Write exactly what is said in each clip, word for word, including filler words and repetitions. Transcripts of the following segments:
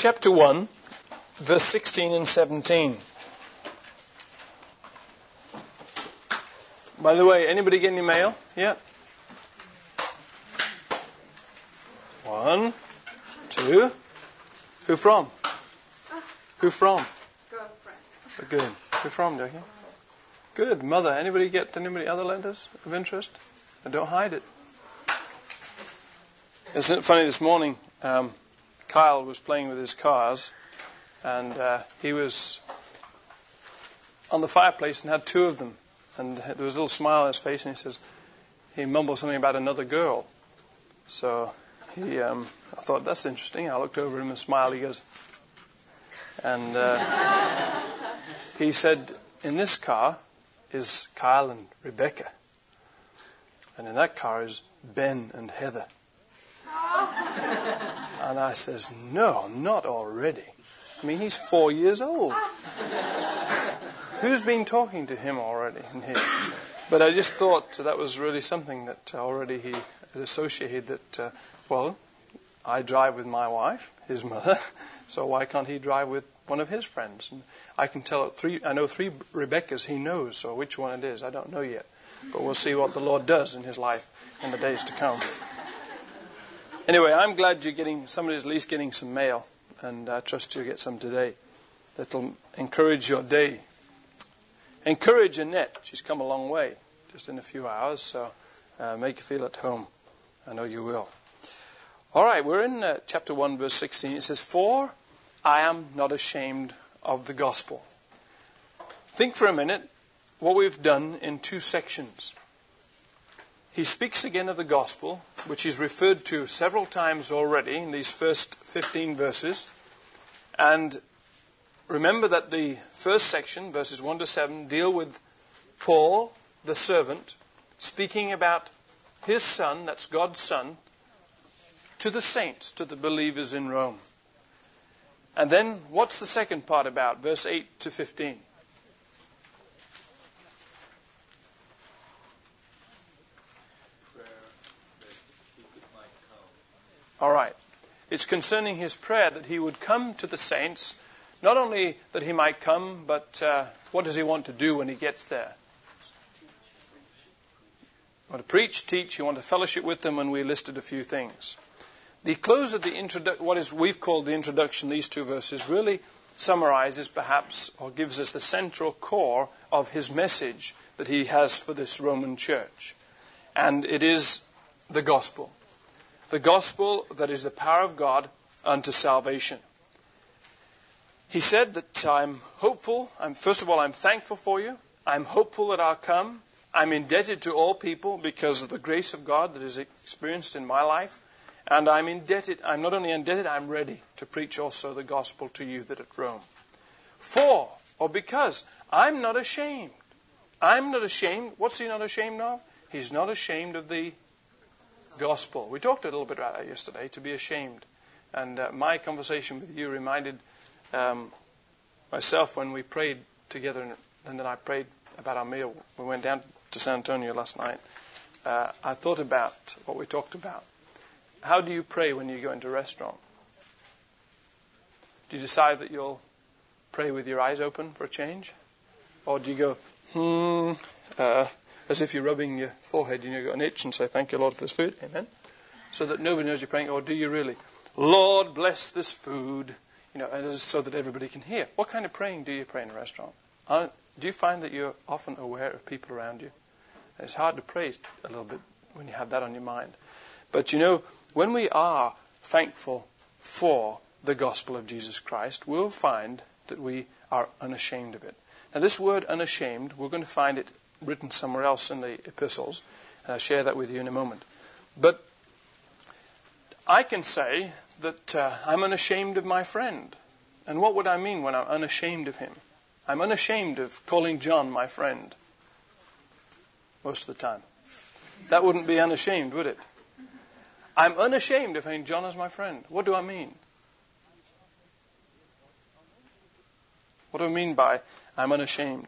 chapter one, verse sixteen and seventeen. By the way, anybody get any mail? Yeah. One, two. Who from? Who from? Girlfriend. Good. Who from, Jackie? Good. Mother. Anybody get anybody other letters of interest? And don't hide it. Isn't it funny? This morning, um, Kyle was playing with his cars, and uh, he was on the fireplace and had two of them. And there was a little smile on his face, and he says, he mumbled something about another girl. So he, um, I thought, that's interesting. I looked over at him and smiled. He goes, and uh, he said, in this car is Kyle and Rebecca. And in that car is Ben and Heather. And I says, no, not already. I mean, he's four years old. Who's been talking to him already in here? But I just thought that was really something that already he had associated that, uh, well, I drive with my wife, his mother, so why can't he drive with one of his friends? And I can tell three, I know three Rebeccas he knows, so which one it is, I don't know yet. But we'll see what the Lord does in his life in the days to come. Anyway, I'm glad you're getting, somebody's at least getting some mail, and I trust you'll get some today. That'll encourage your day. Encourage Annette. She's come a long way, just in a few hours, so uh, make you feel at home. I know you will. All right, we're in uh, chapter one, verse sixteen. It says, "For I am not ashamed of the gospel." Think for a minute what we've done in two sections. He speaks again of the gospel, which he's referred to several times already in these first fifteen verses. And remember that the first section, verses one to seven, deal with Paul, the servant, speaking about his son, that's God's son, to the saints, to the believers in Rome. And then what's the second part about, verse eight to fifteen? All right. It's concerning his prayer that he would come to the saints. Not only that he might come, but uh, what does he want to do when he gets there? You want to preach, teach, you want to fellowship with them, and we listed a few things. The close of the introdu- what is we've called the introduction, these two verses, really summarizes perhaps, or gives us the central core of his message that he has for this Roman church. And it is the gospel. The gospel that is the power of God unto salvation. He said that I'm hopeful. I'm, first of all, I'm thankful for you. I'm hopeful that I'll come. I'm indebted to all people because of the grace of God that is experienced in my life. And I'm indebted. I'm not only indebted, I'm ready to preach also the gospel to you that at Rome. For, or because, I'm not ashamed. I'm not ashamed. What's he not ashamed of? He's not ashamed of the gospel. We talked a little bit about that yesterday, to be ashamed. And uh, my conversation with you reminded um, myself when we prayed together, and, and then I prayed about our meal. We went down to San Antonio last night. Uh, I thought about what we talked about. How do you pray when you go into a restaurant? Do you decide that you'll pray with your eyes open for a change? Or do you go, hmm, uh, as if you're rubbing your forehead and you've got an itch and say, thank you, Lord, for this food. Amen. So that nobody knows you're praying. Or do you really? Lord, bless this food. You know, and so that everybody can hear. What kind of praying do you pray in a restaurant? Uh, do you find that you're often aware of people around you? And it's hard to pray a little bit when you have that on your mind. But you know, when we are thankful for the gospel of Jesus Christ, we'll find that we are unashamed of it. Now this word unashamed, we're going to find it written somewhere else in the epistles, and I'll share that with you in a moment. But I can say that uh, I'm unashamed of my friend. And what would I mean when I'm unashamed of him? I'm unashamed of calling John my friend most of the time. That wouldn't be unashamed, would it? I'm unashamed of having John as my friend. What do I mean? What do I mean by I'm unashamed?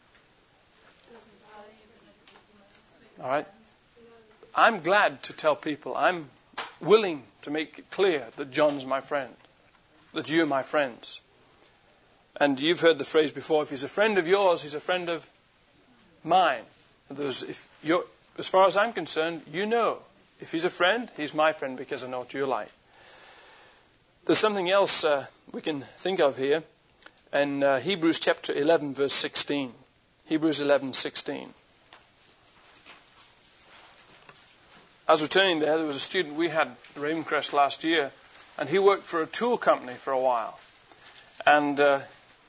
All right. I'm glad to tell people, I'm willing to make it clear that John's my friend. that you're my friends. And you've heard the phrase before, if he's a friend of yours, he's a friend of mine. There's, if you're, as far as I'm concerned, you know. If he's a friend, he's my friend because I know what you're like. There's something else uh, we can think of here in uh, Hebrews chapter eleven, verse sixteen. Hebrews eleven, sixteen. As we're turning there, there was a student we had at Ravencrest last year, and he worked for a tool company for a while. And uh,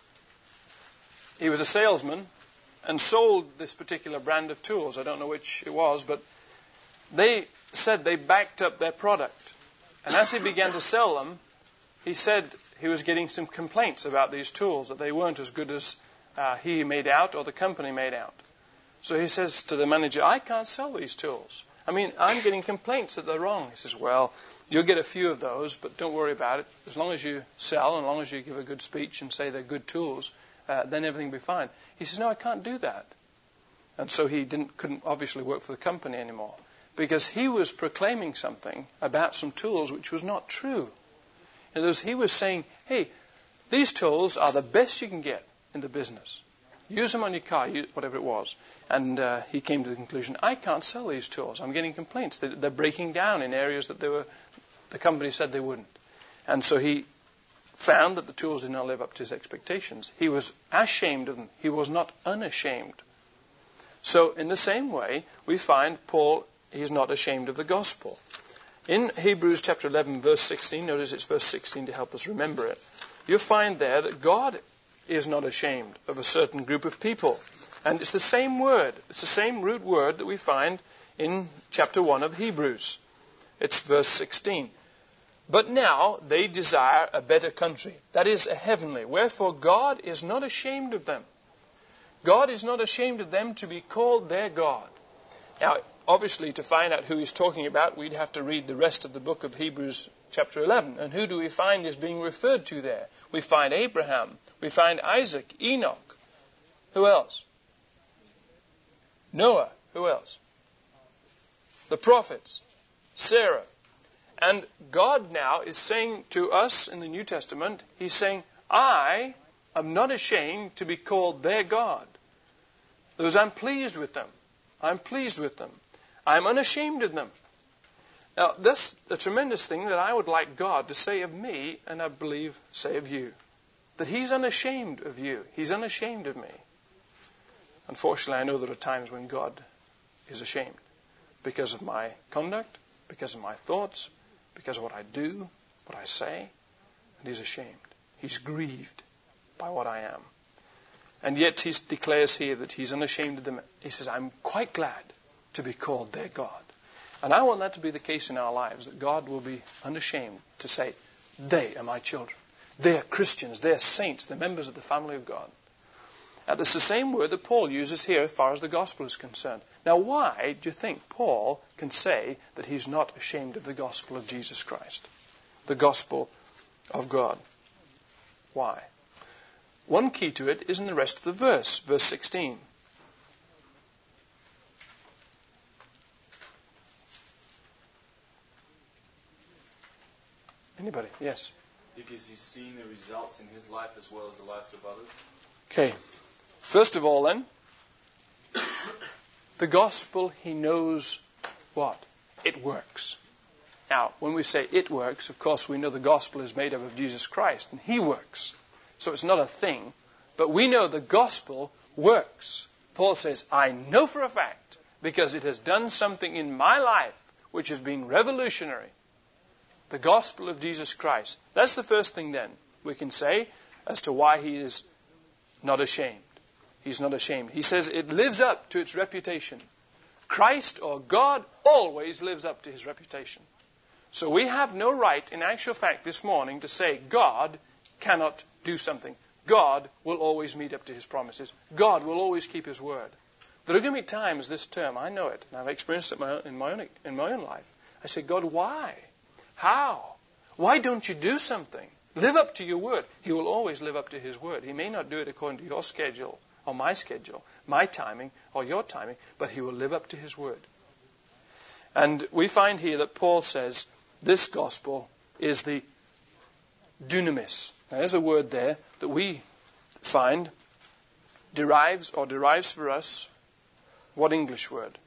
he was a salesman and sold this particular brand of tools. I don't know which it was, but they said they backed up their product. And as he began to sell them, he said he was getting some complaints about these tools, that they weren't as good as uh, he made out or the company made out. So he says to the manager, I can't sell these tools. I mean, I'm getting complaints that they're wrong. He says, well, you'll get a few of those, but don't worry about it. As long as you sell, and as long as you give a good speech and say they're good tools, uh, then everything will be fine. He says, no, I can't do that. And so he didn't, couldn't obviously work for the company anymore, because he was proclaiming something about some tools which was not true. In other words, he was saying, hey, these tools are the best you can get in the business. Use them on your car, whatever it was. And uh, he came to the conclusion, I can't sell these tools. I'm getting complaints. They're, they're breaking down in areas that they were, the company said they wouldn't. And so he found that the tools did not live up to his expectations. He was ashamed of them. He was not unashamed. So in the same way, we find Paul, he's not ashamed of the gospel. In Hebrews chapter eleven, verse sixteen, notice it's verse sixteen to help us remember it, you'll find there that God is not ashamed of a certain group of people. And it's the same word. It's the same root word that we find in chapter one of Hebrews. It's verse sixteen. But now they desire a better country, that is, a heavenly. Wherefore God is not ashamed of them. God is not ashamed of them to be called their God. Now, obviously, to find out who he's talking about, we'd have to read the rest of the book of Hebrews chapter eleven. And who do we find is being referred to there? We find Abraham. We find Isaac, Enoch. Who else? Noah. Who else? The prophets. Sarah. And God now is saying to us in the New Testament, he's saying, I am not ashamed to be called their God. Because I'm pleased with them. I'm pleased with them. I'm unashamed of them. Now, that's a tremendous thing that I would like God to say of me, and I believe say of you. That he's unashamed of you. He's unashamed of me. Unfortunately, I know there are times when God is ashamed because of my conduct, because of my thoughts, because of what I do, what I say, and he's ashamed. He's grieved by what I am. And yet he declares here that he's unashamed of them. He says, I'm quite glad to be called their God. And I want that to be the case in our lives, that God will be unashamed to say, they are my children. They are Christians. They are saints. They're members of the family of God. And it's the same word that Paul uses here as far as the gospel is concerned. Now, why do you think Paul can say that he's not ashamed of the gospel of Jesus Christ? The gospel of God. Why? One key to it is in the rest of the verse, verse sixteen. Anybody? Yes. Because he's seen the results in his life as well as the lives of others. Okay. First of all, then, the gospel, he knows what? It works. Now, when we say it works, of course, we know the gospel is made up of Jesus Christ, and he works. So it's not a thing, but we know the gospel works. Paul says, I know for a fact, because it has done something in my life which has been revolutionary. The gospel of Jesus Christ. That's the first thing then we can say as to why he is not ashamed. He's not ashamed. He says it lives up to its reputation. Christ or God always lives up to his reputation. So we have no right, in actual fact, this morning to say God cannot do something. God will always meet up to his promises. God will always keep his word. There are going to be times this term, I know it, and I've experienced it in my own, in my own life. I say, God, why? How? Why don't you do something? Live up to your word. He will always live up to his word. He may not do it according to your schedule or my schedule, my timing or your timing, but he will live up to his word. And we find here that Paul says this gospel is the dunamis. Now, there's a word there that we find derives or derives for us what English word?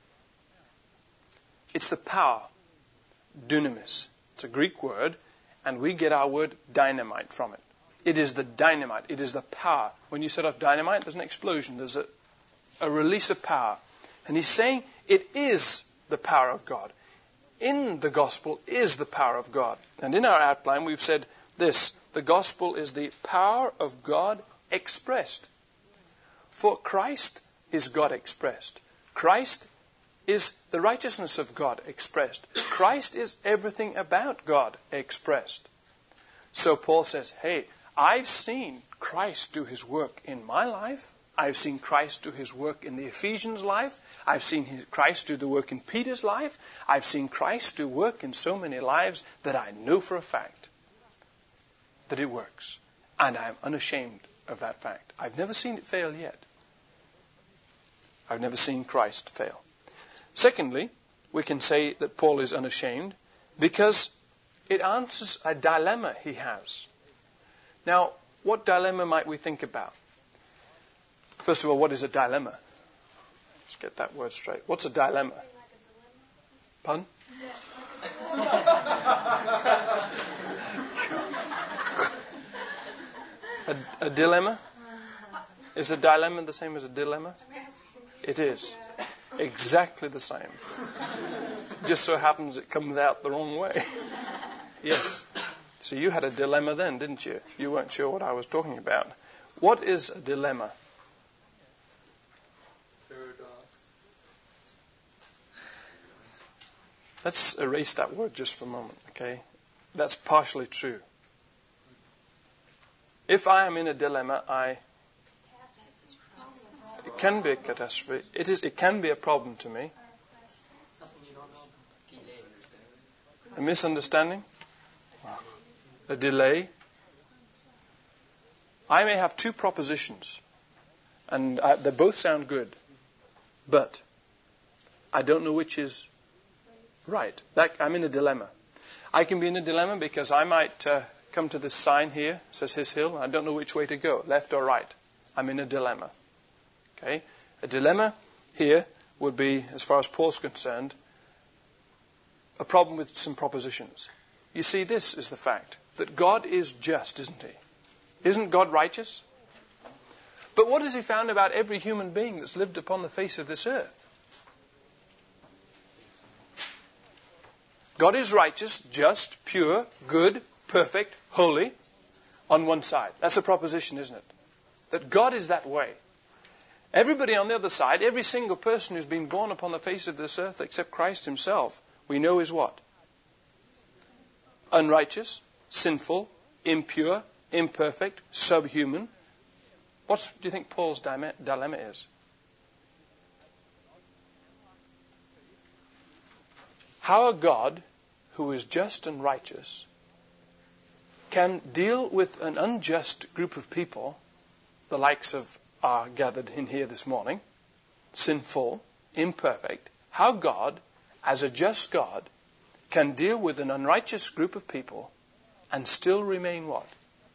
It's the power, dunamis. It's a Greek word, and we get our word dynamite from it. It is the dynamite. It is the power. When you set off dynamite, there's an explosion. There's a, a release of power. And he's saying it is the power of God. In the gospel is the power of God. And in our outline, we've said this. The gospel is the power of God expressed. For Christ is God expressed. Christ is the righteousness of God expressed. Christ is everything about God expressed. So Paul says, hey, I've seen Christ do his work in my life. I've seen Christ do his work in the Ephesians' life. I've seen his, Christ do the work in Peter's life. I've seen Christ do work in so many lives that I know for a fact that it works. And I'm unashamed of that fact. I've never seen it fail yet. I've never seen Christ fail. Secondly, we can say that Paul is unashamed because it answers a dilemma he has. Now, what dilemma might we think about? First of all, what is a dilemma? Let's get that word straight. What's a dilemma? Pardon? a, a dilemma? Is a dilemma the same as a dilemma? It is. Exactly the same. Just so happens it comes out the wrong way. Yes. So you had a dilemma then, didn't you? You weren't sure what I was talking about. What is a dilemma? Let's erase that word just for a moment, okay? That's partially true. If I am in a dilemma, I... It can be a catastrophe. It is. It can be a problem to me. A misunderstanding? A delay? I may have two propositions, and I, they both sound good, but I don't know which is right. That, I'm in a dilemma. I can be in a dilemma because I might uh, come to this sign here, it says His Hill, and I don't know which way to go, left or right. I'm in a dilemma. Okay? A dilemma here would be, as far as Paul's concerned, a problem with some propositions. You see, this is the fact, that God is just, isn't He? Isn't God righteous? But what has He found about every human being that's lived upon the face of this earth? God is righteous, just, pure, good, perfect, holy, on one side. That's a proposition, isn't it? That God is that way. Everybody on the other side, every single person who's been born upon the face of this earth except Christ Himself, we know is what? Unrighteous, sinful, impure, imperfect, subhuman. What do you think Paul's dilemma is? How a God who is just and righteous can deal with an unjust group of people, the likes of are gathered in here this morning, sinful, imperfect, how God, as a just God, can deal with an unrighteous group of people and still remain what?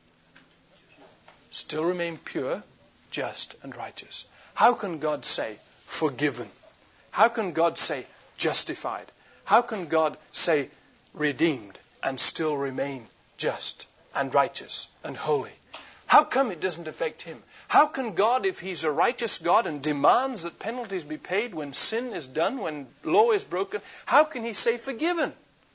Still remain pure, just, and righteous. How can God say forgiven? How can God say justified? How can God say redeemed and still remain just and righteous and holy? How come it doesn't affect Him? How can God, if He's a righteous God and demands that penalties be paid when sin is done, when law is broken, how can He say forgiven?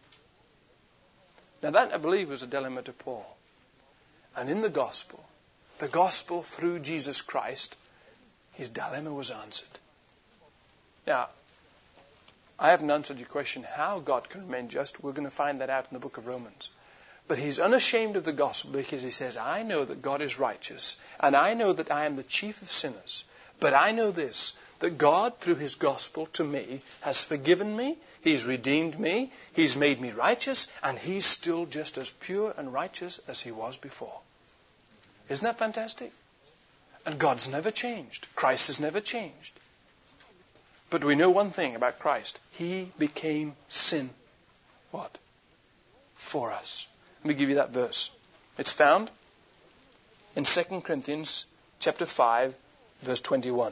Now that, I believe, was a dilemma to Paul. And in the gospel, the gospel through Jesus Christ, his dilemma was answered. Now, I haven't answered your question how God can remain just. We're going to find that out in the book of Romans. But he's unashamed of the gospel because he says, I know that God is righteous, and I know that I am the chief of sinners. But I know this, that God, through His gospel to me, has forgiven me, He's redeemed me, He's made me righteous, and He's still just as pure and righteous as He was before. Isn't that fantastic? And God's never changed. Christ has never changed. But we know one thing about Christ. He became sin. What? For us. Let me give you that verse. It's found in Second Corinthians chapter five, verse twenty-one.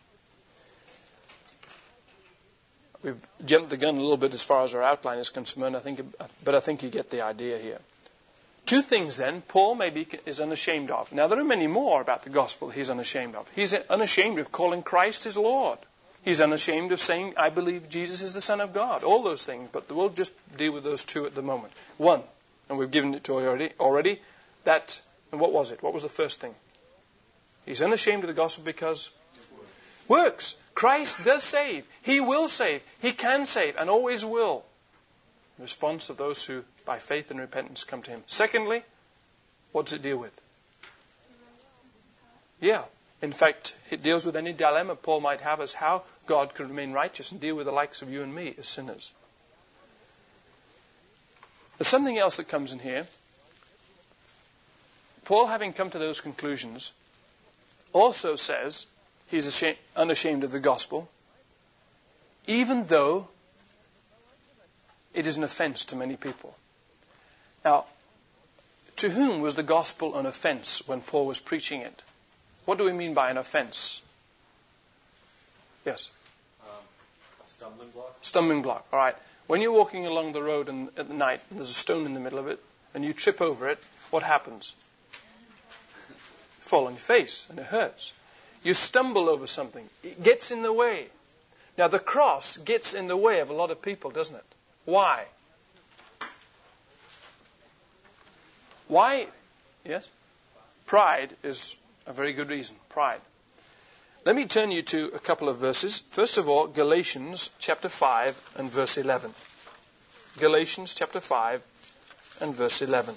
We've jumped the gun a little bit as far as our outline is concerned, I think, but I think you get the idea here. Two things then Paul maybe is unashamed of. Now there are many more about the gospel he's unashamed of. He's unashamed of calling Christ his Lord. He's unashamed of saying, I believe Jesus is the Son of God. All those things, but we'll just deal with those two at the moment. One, and we've given it to already, already that, and what was it? What was the first thing? He's unashamed of the gospel because works. Christ does save. He will save. He can save and always will. In response of those who, by faith and repentance, come to him. Secondly, what does it deal with? Yeah. In fact, it deals with any dilemma Paul might have as how God can remain righteous and deal with the likes of you and me as sinners. There's something else that comes in here. Paul, having come to those conclusions, also says he's ashamed, unashamed of the gospel, even though it is an offense to many people. Now, to whom was the gospel an offense when Paul was preaching it? What do we mean by an offense? Yes? Um, stumbling block. Stumbling block, all right. When you're walking along the road and, at night and there's a stone in the middle of it and you trip over it, what happens? You fall on your face and it hurts. You stumble over something. It gets in the way. Now, the cross gets in the way of a lot of people, doesn't it? Why? Why? Yes? Pride is a very good reason. Pride. Let me turn you to a couple of verses. First of all, Galatians chapter five and verse eleven. Galatians chapter five and verse eleven.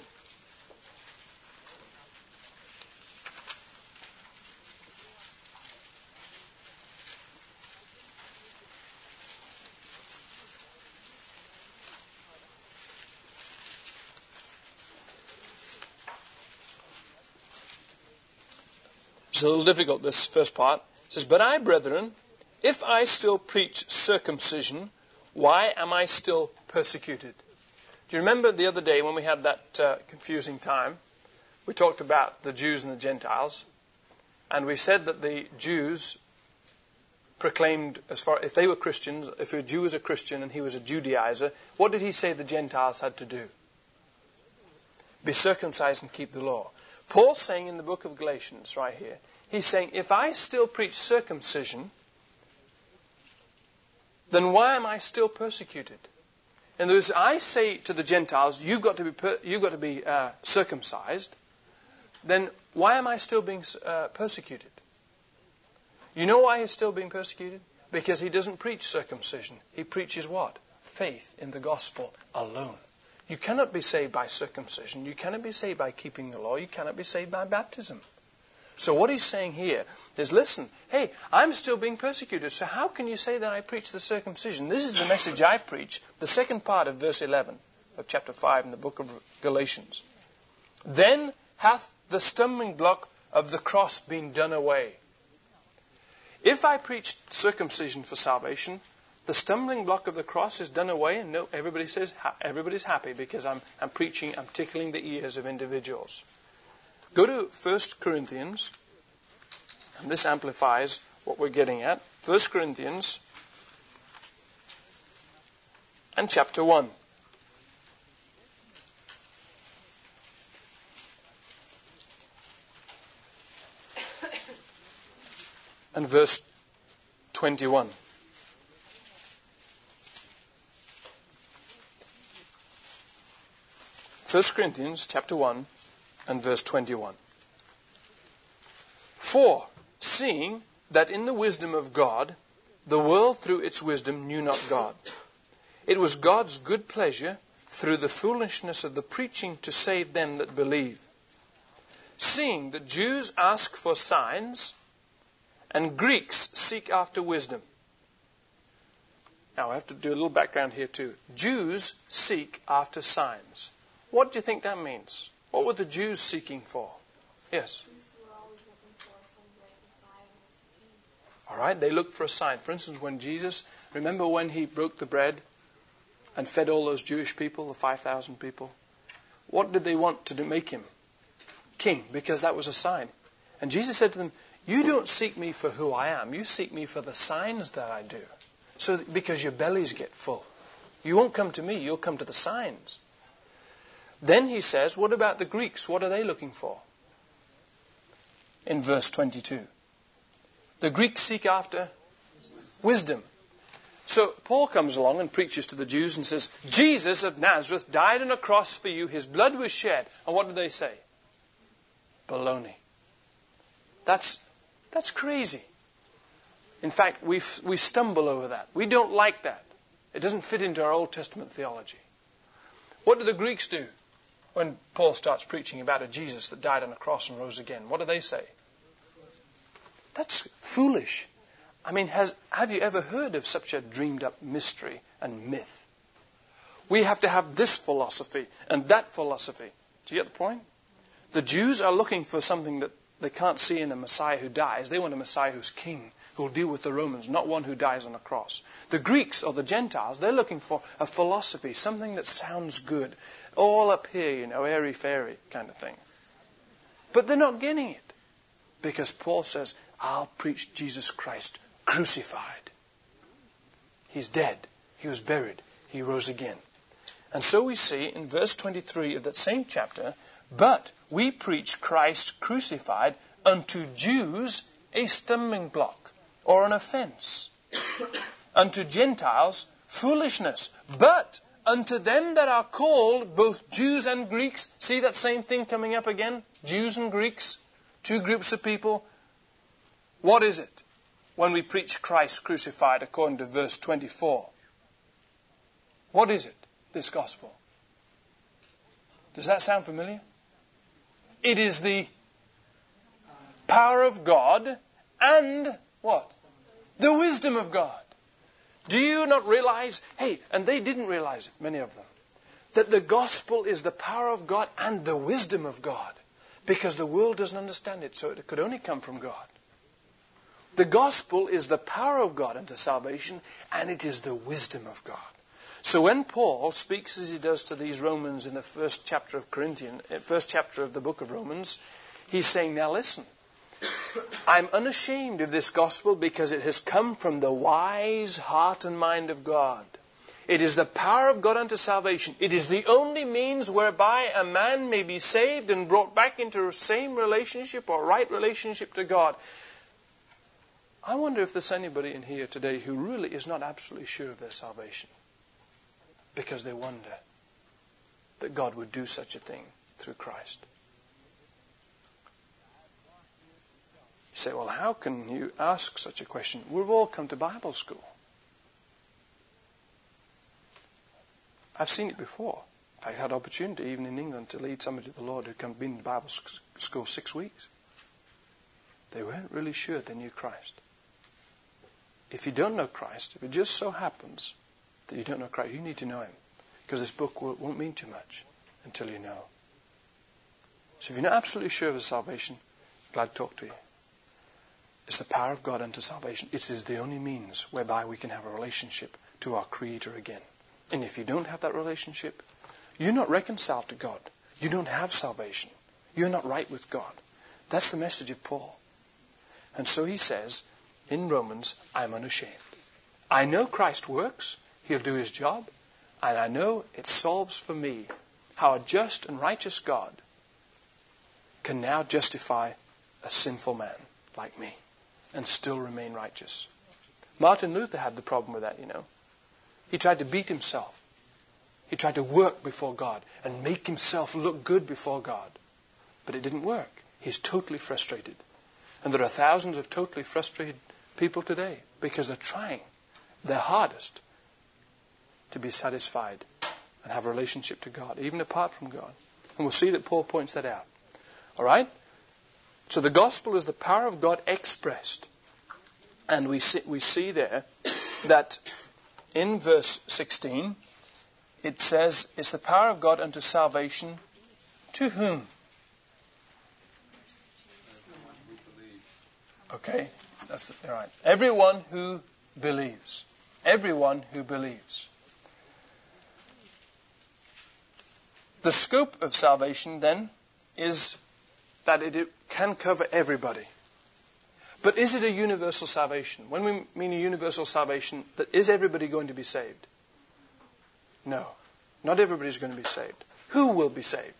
It's a little difficult, this first part. It says, but I, brethren, if I still preach circumcision, why am I still persecuted? Do you remember the other day when we had that uh, confusing time? We talked about the Jews and the Gentiles. And we said that the Jews proclaimed, as far if they were Christians, if a Jew was a Christian and he was a Judaizer, what did he say the Gentiles had to do? Be circumcised and keep the law. Paul's saying in the book of Galatians, right here, he's saying, if I still preach circumcision, then why am I still persecuted? In other words, I say to the Gentiles, you've got to be, per- you've got to be uh, circumcised, then why am I still being uh, persecuted? You know why he's still being persecuted? Because he doesn't preach circumcision. He preaches what? Faith in the gospel alone. You cannot be saved by circumcision. You cannot be saved by keeping the law. You cannot be saved by baptism. So what he's saying here is, listen, hey, I'm still being persecuted. So how can you say that I preach the circumcision? This is the message I preach. The second part of verse eleven of chapter five in the book of Galatians. Then hath the stumbling block of the cross been done away. If I preach circumcision for salvation, the stumbling block of the cross is done away, and no, everybody says everybody's happy because I'm, I'm preaching, I'm tickling the ears of individuals. Go to First Corinthians, and this amplifies what we're getting at. First Corinthians and chapter one. And verse twenty-one. First Corinthians chapter one and verse twenty-one. For, seeing that in the wisdom of God, the world through its wisdom knew not God, it was God's good pleasure through the foolishness of the preaching to save them that believe. Seeing that Jews ask for signs, and Greeks seek after wisdom. Now I have to do a little background here too. Jews seek after signs. What do you think that means? What were the Jews seeking for? Yes? All right, they looked for a sign. For instance, when Jesus, remember when he broke the bread and fed all those Jewish people, the five thousand people? What did they want to make him? king, because that was a sign. And Jesus said to them, you don't seek me for who I am. You seek me for the signs that I do. So that, because your bellies get full. You won't come to me. You'll come to the signs. Then he says, what about the Greeks? What are they looking for? In verse twenty-two. The Greeks seek after wisdom. So Paul comes along and preaches to the Jews and says, Jesus of Nazareth died on a cross for you. His blood was shed. And what do they say? Baloney. That's, that's crazy. In fact, we we stumble over that. We don't like that. It doesn't fit into our Old Testament theology. What do the Greeks do when Paul starts preaching about a Jesus that died on a cross and rose again? What do they say? That's foolish. I mean, has, have you ever heard of such a dreamed up mystery and myth? We have to have this philosophy and that philosophy. Do you get the point? The Jews are looking for something that they can't see in a Messiah who dies. They want a Messiah who's king, who will deal with the Romans, not one who dies on a cross. The Greeks or the Gentiles, they're looking for a philosophy, something that sounds good. All up here, you know, airy-fairy kind of thing. But they're not getting it. Because Paul says, I'll preach Jesus Christ crucified. He's dead. He was buried. He rose again. And so we see in verse twenty-three of that same chapter, but we preach Christ crucified, unto Jews a stumbling block or an offense, unto Gentiles foolishness, but unto them that are called, both Jews and Greeks. See that same thing coming up again? Jews and Greeks, two groups of people. What is it when we preach Christ crucified according to verse twenty-four? What is it, this gospel? Does that sound familiar? It is the power of God and what? The wisdom of God. Do you not realize, hey, and they didn't realize it, many of them, that the gospel is the power of God and the wisdom of God, because the world doesn't understand it, so it could only come from God. The gospel is the power of God unto salvation, and it is the wisdom of God. So when Paul speaks as he does to these Romans in the first chapter of Corinthians, first chapter of the book of Romans, he's saying, now listen, I'm unashamed of this gospel because it has come from the wise heart and mind of God. It is the power of God unto salvation. It is the only means whereby a man may be saved and brought back into the same relationship or right relationship to God. I wonder if there's anybody in here today who really is not absolutely sure of their salvation, because they wonder that God would do such a thing through Christ. You say, well, how can you ask such a question? We've all come to Bible school. I've seen it before. I had opportunity, even in England, to lead somebody to the Lord who'd come, been to Bible school six weeks. They weren't really sure they knew Christ. If you don't know Christ, if it just so happens that you don't know Christ, you need to know Him. Because this book won't mean too much until you know. So if you're not absolutely sure of His salvation, I'm glad to talk to you. It's the power of God unto salvation. It is the only means whereby we can have a relationship to our Creator again. And if you don't have that relationship, you're not reconciled to God. You don't have salvation. You're not right with God. That's the message of Paul. And so he says in Romans, I'm unashamed. I know Christ works. He'll do His job. And I know it solves for me how a just and righteous God can now justify a sinful man like me and still remain righteous. Martin Luther had the problem with that, you know. He tried to beat himself. He tried to work before God and make himself look good before God. But it didn't work. He's totally frustrated. And there are thousands of totally frustrated people today because they're trying their hardest to be satisfied and have a relationship to God, even apart from God. And we'll see that Paul points that out. All right? So the gospel is the power of God expressed. And we see, we see there that in verse sixteen, it says, it's the power of God unto salvation to whom? Okay, that's the, all right. Everyone who believes. Everyone who believes. The scope of salvation then is that it can cover everybody. But is it a universal salvation? When we mean a universal salvation, that is everybody going to be saved? No. Not everybody is going to be saved. Who will be saved?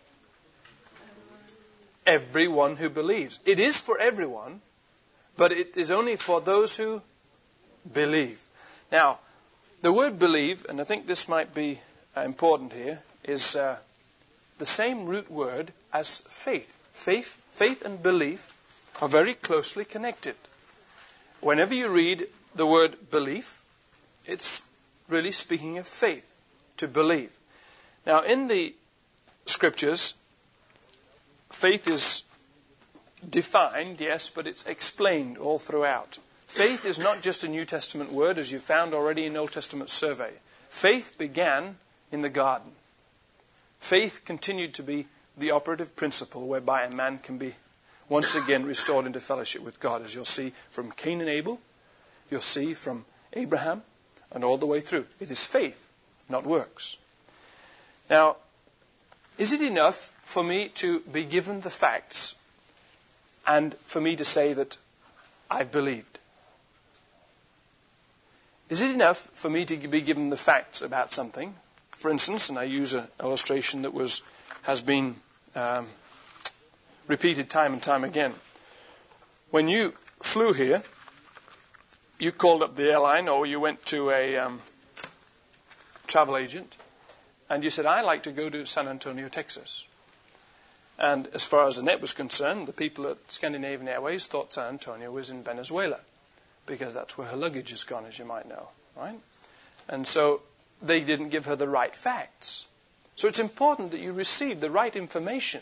Everyone who believes. It is for everyone, but it is only for those who believe. Now, the word believe, and I think this might be uh, important here, is uh, the same root word as faith. Faith, faith and belief are very closely connected. Whenever you read the word belief, it's really speaking of faith, to believe. Now, in the scriptures, faith is defined, yes, but it's explained all throughout. Faith is not just a New Testament word, as you found already in Old Testament survey. Faith began in the garden. Faith continued to be the operative principle whereby a man can be once again restored into fellowship with God, as you'll see from Cain and Abel, you'll see from Abraham, and all the way through. It is faith, not works. Now, is it enough for me to be given the facts and for me to say that I've believed? Is it enough for me to be given the facts about something? For instance, and I use an illustration that was has been um, repeated time and time again. When you flew here, you called up the airline or you went to a um, travel agent and you said, I'd like to go to San Antonio, Texas. And as far as the net was concerned, the people at Scandinavian Airways thought San Antonio was in Venezuela because that's where her luggage has gone, as you might know, right? And so they didn't give her the right facts. So it's important that you receive the right information.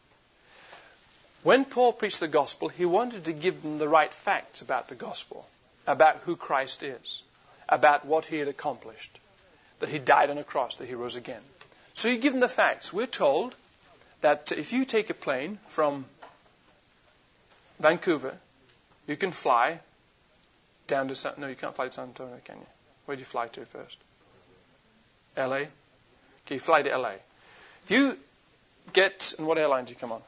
When Paul preached the gospel, he wanted to give them the right facts about the gospel, about who Christ is, about what he had accomplished, that he died on a cross, that he rose again. So you give them the facts. We're told that if you take a plane from Vancouver, you can fly down to San... No, you can't fly to San Antonio, can you? Where do you fly to first? L A? Okay, you fly to L A. If you get... And what airline do you come on?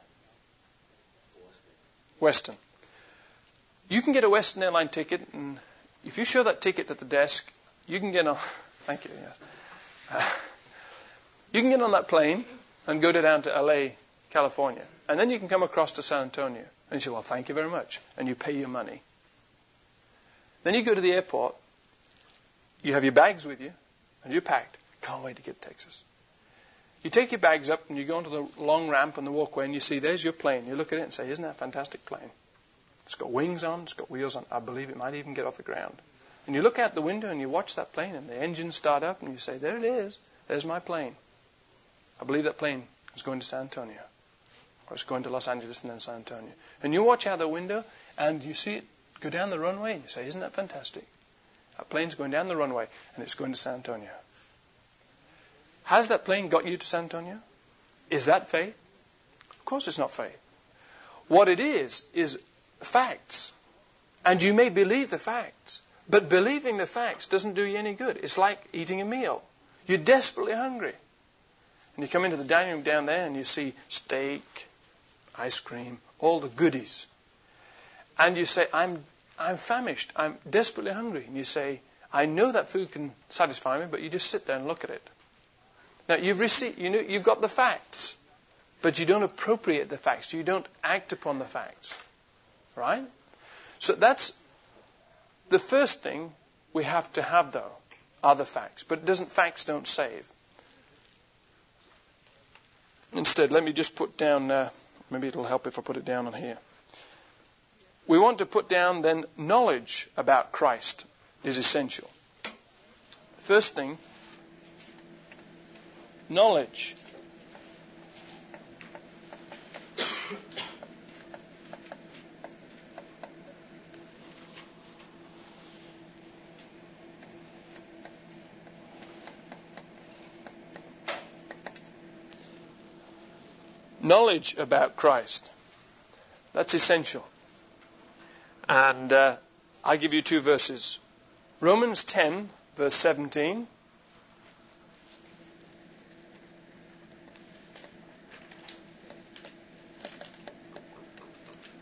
Western. You can get a Western airline ticket, and if you show that ticket at the desk, you can get on... Thank you, yes. Uh, you can get on that plane and go down to L A, California. And then you can come across to San Antonio. And you say, well, thank you very much. And you pay your money. Then you go to the airport. You have your bags with you. And you're packed. Can't wait to get to Texas. You take your bags up and you go onto the long ramp and the walkway and you see there's your plane. You look at it and say, isn't that a fantastic plane? It's got wings on. It's got wheels on. I believe it might even get off the ground. And you look out the window and you watch that plane and the engines start up and you say, there it is. There's my plane. I believe that plane is going to San Antonio. Or it's going to Los Angeles and then San Antonio. And you watch out the window and you see it go down the runway and you say, isn't that fantastic? That plane's going down the runway and it's going to San Antonio. Has that plane got you to San Antonio? Is that faith? Of course it's not faith. What it is, is facts. And you may believe the facts. But believing the facts doesn't do you any good. It's like eating a meal. You're desperately hungry. And you come into the dining room down there and you see steak, ice cream, all the goodies. And you say, I'm I'm famished. I'm desperately hungry. And you say, I know that food can satisfy me, but you just sit there and look at it. Now, you've received, you know, you've got the facts, but you don't appropriate the facts. You don't act upon the facts. Right? So that's the first thing we have to have, though, are the facts. But it doesn't, facts don't save. Instead, let me just put down, uh, maybe it'll help if I put it down on here. We want to put down, then, knowledge about Christ is essential. First thing, knowledge. Knowledge about Christ. That's essential. And uh, I give you two verses. Romans ten, verse seventeen.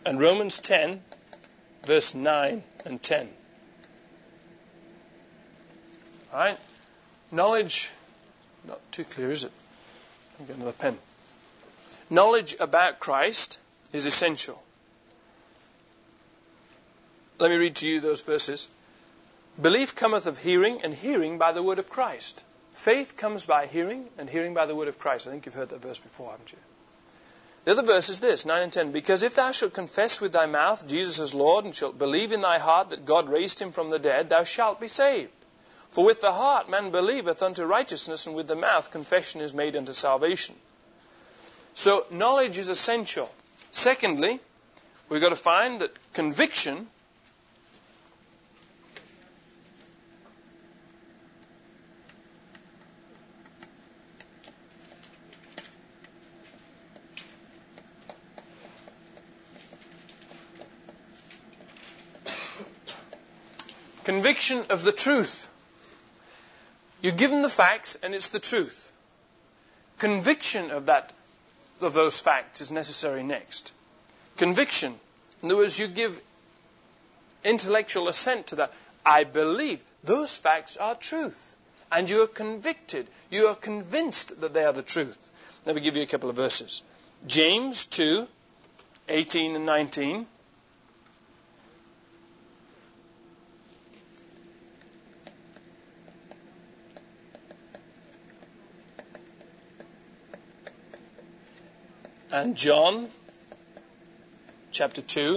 And Romans ten, verse nine and ten. All right? Knowledge, not too clear, is it? I'll get another pen. Knowledge about Christ is essential. Let me read to you those verses. Belief cometh of hearing, and hearing by the word of Christ. Faith comes by hearing, and hearing by the word of Christ. I think you've heard that verse before, haven't you? The other verse is this, nine and ten. Because if thou shalt confess with thy mouth Jesus is Lord, and shalt believe in thy heart that God raised him from the dead, thou shalt be saved. For with the heart man believeth unto righteousness, and with the mouth confession is made unto salvation. So knowledge is essential. Secondly, we've got to find that conviction conviction of the truth. You're given the facts and it's the truth. Conviction of that, of those facts is necessary next. Conviction. In other words, you give intellectual assent to that. I believe those facts are truth. And you are convicted. You are convinced that they are the truth. Let me give you a couple of verses. James two, eighteen and nineteen. And John, chapter two,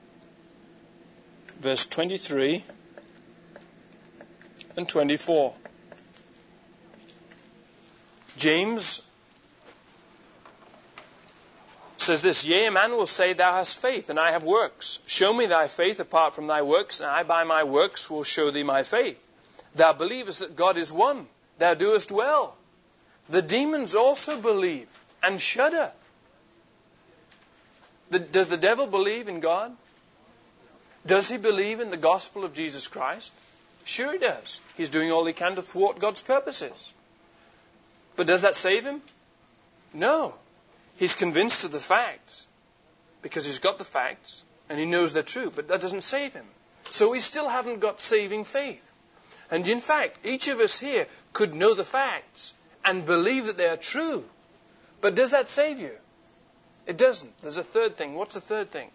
verse twenty-three and twenty-four. James says this, Yea, a man will say, Thou hast faith, and I have works. Show me thy faith apart from thy works, and I by my works will show thee my faith. Thou believest that God is one. Thou doest well. The demons also believe and shudder. The, does the devil believe in God? Does he believe in the gospel of Jesus Christ? Sure he does. He's doing all he can to thwart God's purposes. But does that save him? No. He's convinced of the facts because he's got the facts and he knows they're true, but that doesn't save him. So we still haven't got saving faith. And in fact, each of us here could know the facts and believe that they are true. But does that save you? It doesn't. There's a third thing. What's the third thing?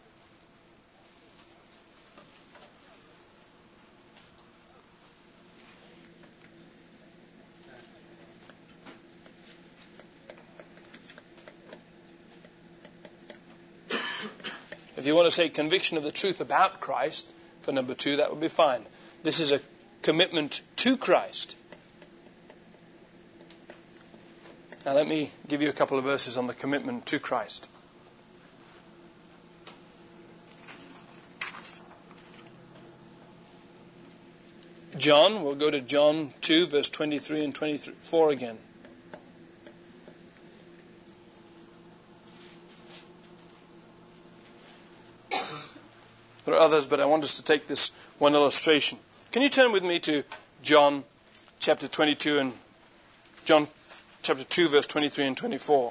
If you want to say conviction of the truth about Christ, for number two, that would be fine. This is a commitment to Christ. Now let me give you a couple of verses on the commitment to Christ. John, we'll go to John two, verse twenty-three and twenty-four again. There are others, but I want us to take this one illustration. Can you turn with me to John chapter twenty-two and John chapter two, verse twenty-three and twenty-four.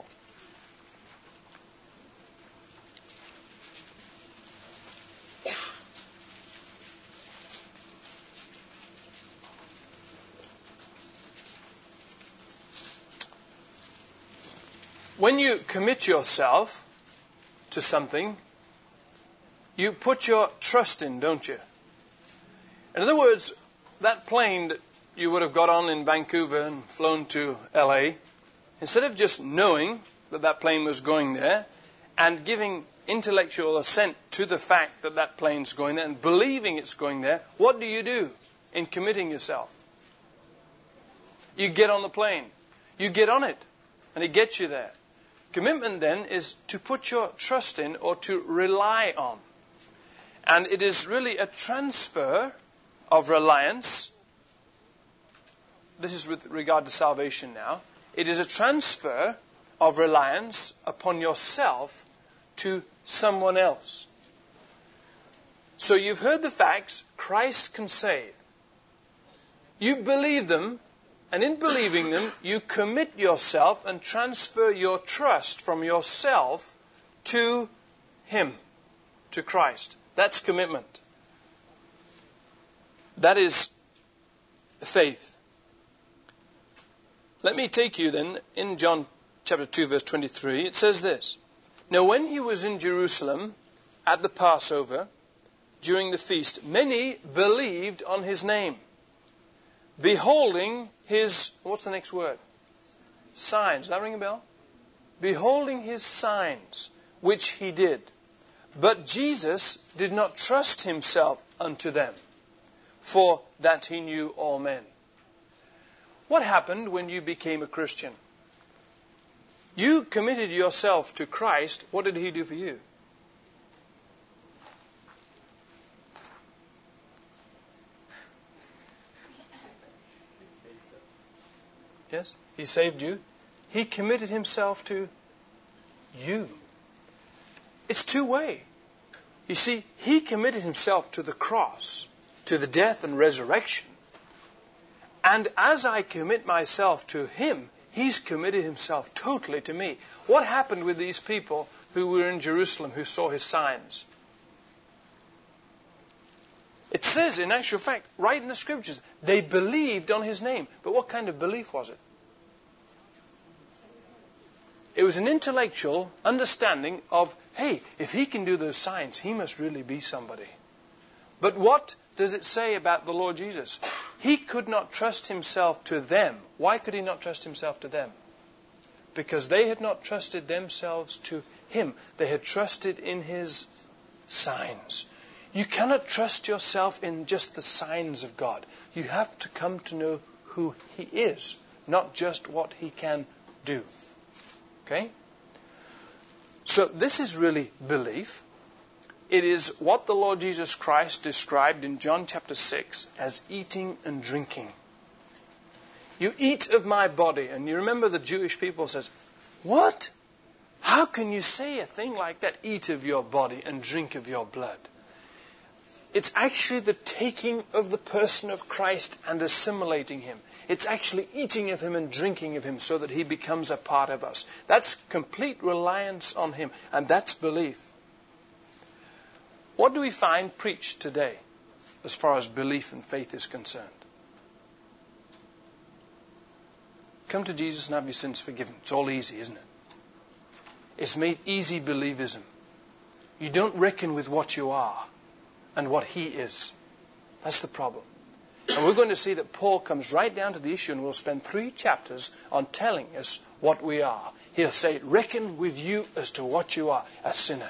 When you commit yourself to something, you put your trust in, don't you? In other words, that plane that you would have got on in Vancouver and flown to L A, instead of just knowing that that plane was going there and giving intellectual assent to the fact that that plane's going there and believing it's going there, what do you do in committing yourself? You get on the plane. You get on it, and it gets you there. Commitment, then, is to put your trust in or to rely on. And it is really a transfer of reliance. This is with regard to salvation now. It is a transfer of reliance upon yourself to someone else. So you've heard the facts. Christ can save. You believe them, and in believing them, you commit yourself and transfer your trust from yourself to Him. to Christ. That's commitment. That is faith. Let me take you then, in John chapter two, verse twenty-three, it says this. Now when he was in Jerusalem at the Passover, during the feast, many believed on his name, beholding his, what's the next word? Signs. Does that ring a bell? Beholding his signs, which he did. But Jesus did not trust himself unto them, for that he knew all men. What happened when you became a Christian? You committed yourself to Christ. What did he do for you? Yes, he saved you. He committed himself to you. It's two-way. You see, he committed himself to the cross, to the death and resurrection. And as I commit myself to him, he's committed himself totally to me. What happened with these people who were in Jerusalem who saw his signs? It says, in actual fact, right in the scriptures, they believed on his name. But what kind of belief was it? It was an intellectual understanding of, hey, if he can do those signs, he must really be somebody. But what does it say about the Lord Jesus? He could not trust himself to them. Why could he not trust himself to them? Because they had not trusted themselves to him. They had trusted in his signs. You cannot trust yourself in just the signs of God. You have to come to know who he is, not just what he can do. Okay? So this is really belief. It is what the Lord Jesus Christ described in John chapter six as eating and drinking. You eat of my body. And you remember the Jewish people says, what? How can you say a thing like that? Eat of your body and drink of your blood. It's actually the taking of the person of Christ and assimilating him. It's actually eating of him and drinking of him so that he becomes a part of us. That's complete reliance on him. And that's belief. What do we find preached today as far as belief and faith is concerned? Come to Jesus and have your sins forgiven. It's all easy, isn't it? It's made easy believism. You don't reckon with what you are and what he is. That's the problem. And we're going to see that Paul comes right down to the issue, and we'll spend three chapters on telling us what we are. He'll say, reckon with you as to what you are, a sinner.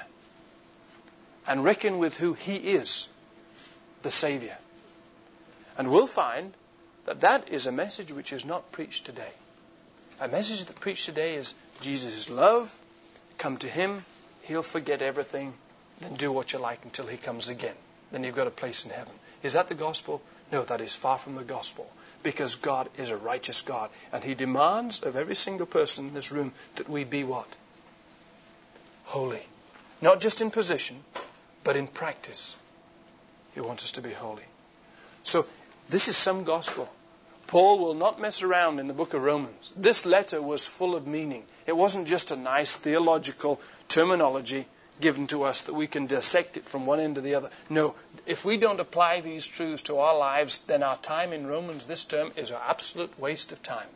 And reckon with who he is, the Savior. And we'll find that that is a message which is not preached today. A message that preached today is Jesus' love, come to him, he'll forget everything, then do what you like until he comes again. Then you've got a place in heaven. Is that the gospel? No, that is far from the gospel. Because God is a righteous God. And he demands of every single person in this room that we be what? Holy. Not just in position, but in practice. He wants us to be holy. So, this is some gospel. Paul will not mess around in the book of Romans. This letter was full of meaning. It wasn't just a nice theological terminology given to us that we can dissect it from one end to the other. No, if we don't apply these truths to our lives, then our time in Romans this term is an absolute waste of time.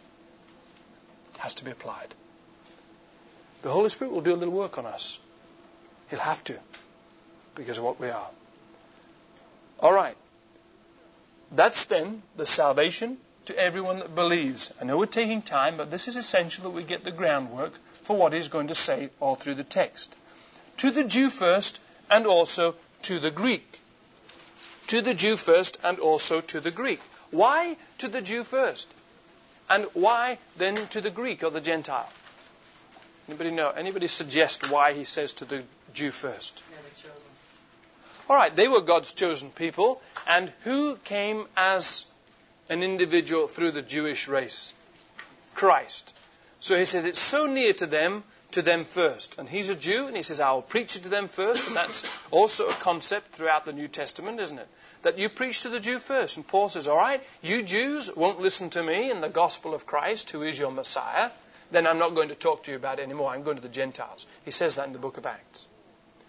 It has to be applied. The Holy Spirit will do a little work on us. He'll have to, because of what we are. All right. That's then the salvation to everyone that believes. I know we're taking time, but this is essential that we get the groundwork for what he's going to say all through the text. To the Jew first, and also to the Greek. To the Jew first, and also to the Greek. Why to the Jew first? And why then to the Greek or the Gentile? Anybody know? Anybody suggest why he says to the Jew first? Yeah, the chosen. All right, they were God's chosen people. And who came as an individual through the Jewish race? Christ. So he says it's so near to them, to them first. And he's a Jew, and he says, I will preach it to them first. And that's also a concept throughout the New Testament, isn't it? That you preach to the Jew first. And Paul says, all right, you Jews won't listen to me in the gospel of Christ, who is your Messiah. Then I'm not going to talk to you about it anymore. I'm going to the Gentiles. He says that in the book of Acts.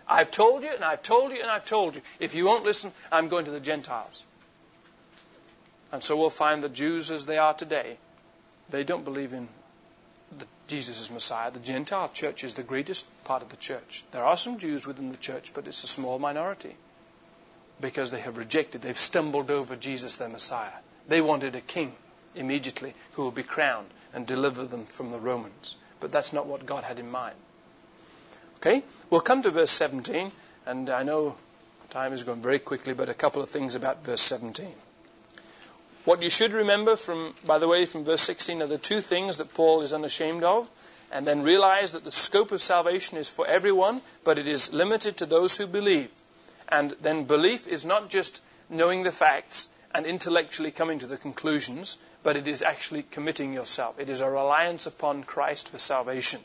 I've told you, and I've told you, and I've told you. If you won't listen, I'm going to the Gentiles. And so we'll find the Jews as they are today, they don't believe in the, Jesus as Messiah. The Gentile church is the greatest part of the church. There are some Jews within the church, but it's a small minority. Because they have rejected, they've stumbled over Jesus, their Messiah. They wanted a king immediately who will be crowned and deliver them from the Romans. But that's not what God had in mind. Okay, we'll come to verse seventeen, and I know time is going very quickly, but a couple of things about verse seventeen. What you should remember, from, by the way, from verse sixteen are the two things that Paul is unashamed of, and then realize that the scope of salvation is for everyone, but it is limited to those who believe. And then belief is not just knowing the facts and intellectually coming to the conclusions, but it is actually committing yourself. It is a reliance upon Christ for salvation.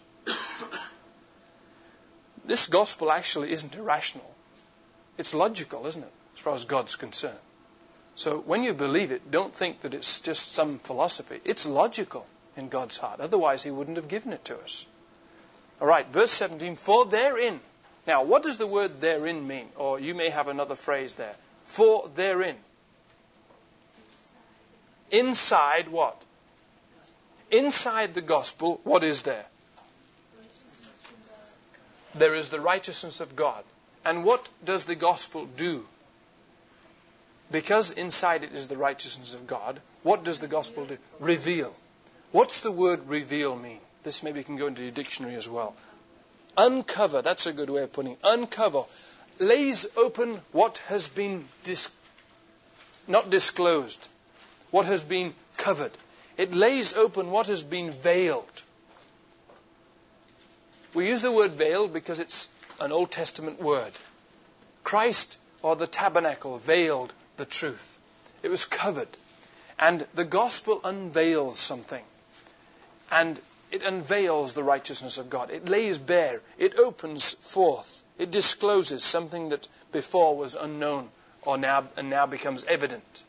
This gospel actually isn't irrational. It's logical, isn't it, as far as God's concerned? So when you believe it, don't think that it's just some philosophy. It's logical in God's heart. Otherwise, he wouldn't have given it to us. All right, verse seventeen, for therein. Now, what does the word therein mean? Or you may have another phrase there. For therein. Inside what? Inside the gospel, what is there? There is the righteousness of God. And what does the gospel do? Because inside it is the righteousness of God, what does the gospel do? Reveal. What's the word reveal mean? This maybe can go into your dictionary as well. Uncover, that's a good way of putting it. Uncover. Lays open what has been dis- not disclosed. What has been covered. It lays open what has been veiled. We use the word veil because it's an Old Testament word. Christ, or the tabernacle, veiled the truth. It was covered. And the gospel unveils something. And it unveils the righteousness of God. It lays bare. It opens forth. It discloses something that before was unknown or now and now becomes evident.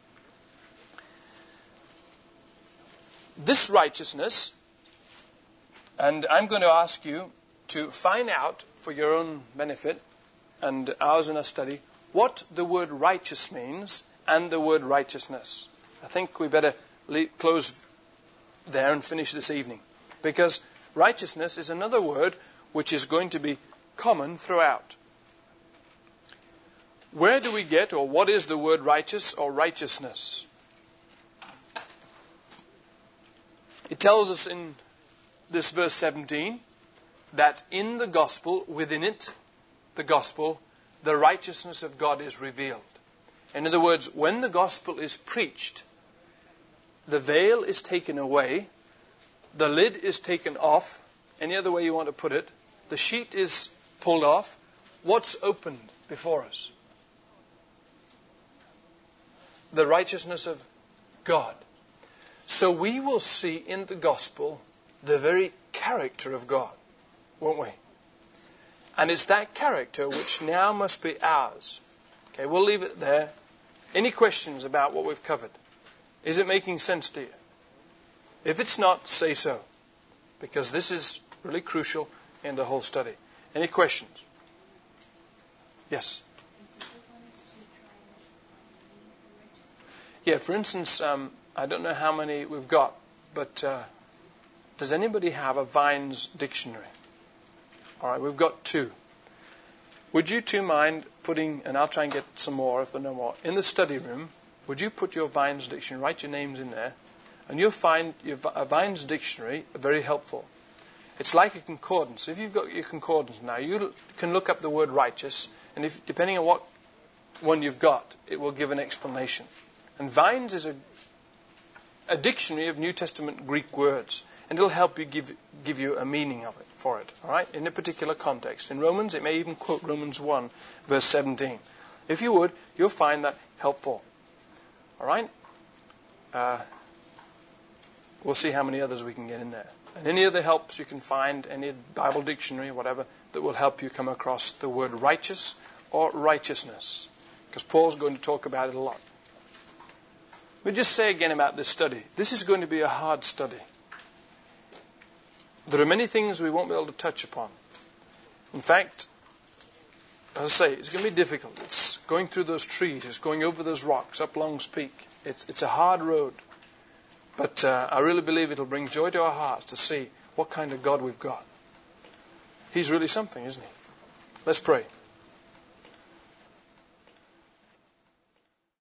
This righteousness, and I'm going to ask you to find out for your own benefit and ours in our study what the word righteous means and the word righteousness. I think we better leave, close there and finish this evening. Because righteousness is another word which is going to be common throughout. Where do we get, or what is the word righteous or righteousness? It tells us in this verse seventeen that in the gospel, within it, the gospel, the righteousness of God is revealed. In other words, when the gospel is preached, the veil is taken away, the lid is taken off, any other way you want to put it, the sheet is pulled off. What's opened before us? The righteousness of God. So we will see in the gospel the very character of God, won't we? And it's that character which now must be ours. Okay, we'll leave it there. Any questions about what we've covered? Is it making sense to you? If it's not, say so. Because this is really crucial in the whole study. Any questions? Yes? Yeah, for instance, um, I don't know how many we've got, but uh, does anybody have a Vine's dictionary? All right, we've got two. Would you two mind putting, and I'll try and get some more if there are no more, in the study room, would you put your Vine's dictionary, write your names in there, and you'll find your a Vine's dictionary very helpful. It's like a concordance. If you've got your concordance now, you can look up the word righteous, and if depending on what one you've got, it will give an explanation. And Vine's is a, a dictionary of New Testament Greek words, and it'll help you give give you a meaning of it for it, all right, in a particular context. In Romans, it may even quote Romans one, verse seventeen. If you would, you'll find that helpful. All right? Uh, we'll see how many others we can get in there. And any other helps you can find, any Bible dictionary, whatever, that will help you come across the word righteous or righteousness. Because Paul's going to talk about it a lot. Let me just say again about this study. This is going to be a hard study. There are many things we won't be able to touch upon. In fact, as I say, it's going to be difficult. It's going through those trees. It's going over those rocks, up Long's Peak. It's, it's a hard road. But uh, I really believe it'll bring joy to our hearts to see what kind of God we've got. He's really something, isn't he? Let's pray.